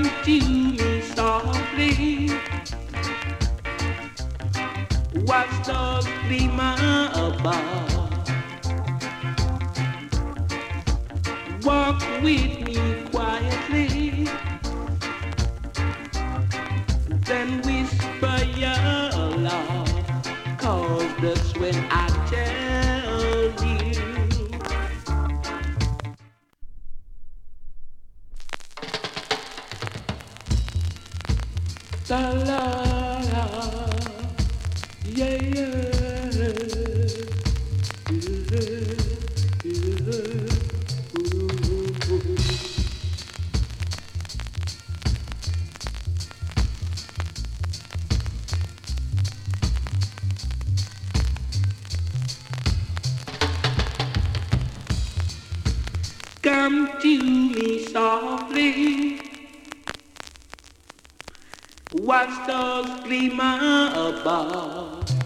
to me softly. Watch the gleamer above. Walk with me quietly. Then whisper your love. 'Cause that's when I tell you. La la la, yeah yeah, come to me softly. Watch those gleamer above.